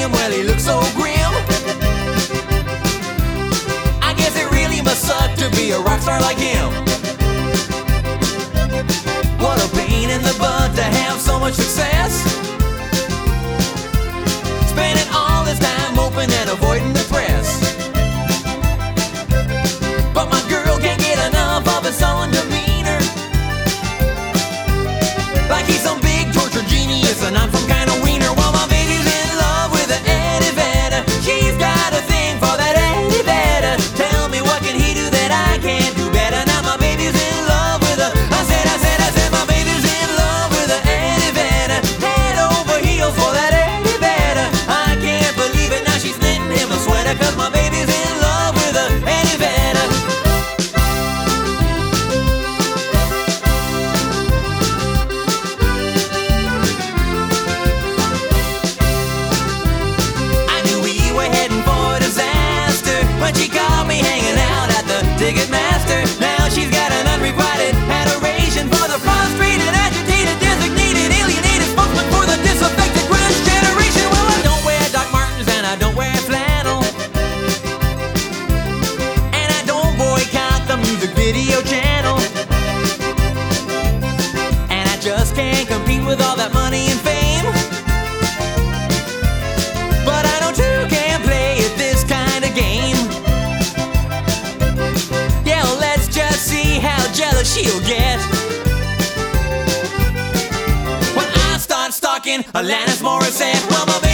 him, well, he looks so grim. I guess it really must suck to be a rock star like him. What a pain in the butt to have so much success, spending all this time moping and avoiding the press. But my girl can't get enough of his sullen demeanor, like he's some big torture genius and I'm some kind of wiener. While my baby's in love with an Eddie Vedder, she's got a thing for that Eddie Vedder. Tell me, what can he do that I can't do better? Now my baby's in love with a, I said my baby's in love with an Eddie Vedder, head over heels for that Eddie Vedder. I can't believe it, now she's knitting him a sweater, cause my baby's in love with a Eddie Vedder. When she caught me hanging out at the Ticketmaster, now she's got an unrequited adoration for the prostrated, agitated, designated, alienated spokesman for the disaffected grunge generation. Well, I don't wear Doc Martens and I don't wear flannel, and I don't boycott the music video channel, and I just can't compete with all that money and fame. But I know too can't play at this kind of game. Jealous she'll get when I start stalking Alanis Morissette. Well, my baby